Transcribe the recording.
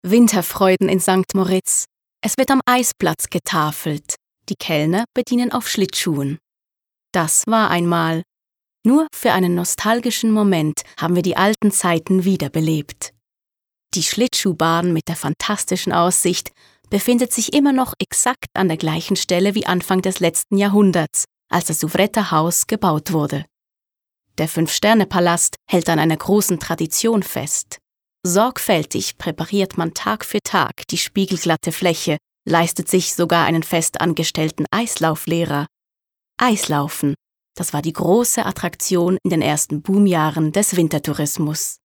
Winterfreuden in St. Moritz. Es wird am Eisplatz getafelt. Die Kellner bedienen auf Schlittschuhen. Das war einmal. Nur für einen nostalgischen Moment haben wir die alten Zeiten wiederbelebt. Die Schlittschuhbahn mit der fantastischen Aussicht befindet sich immer noch exakt an der gleichen Stelle wie Anfang des letzten Jahrhunderts, als das Souvretter-Haus gebaut wurde. Der Fünf-Sterne-Palast hält an einer großen Tradition fest. Sorgfältig präpariert man Tag für Tag die spiegelglatte Fläche, leistet sich sogar einen fest angestellten Eislauflehrer. Eislaufen, das war die große Attraktion in den ersten Boomjahren des Wintertourismus.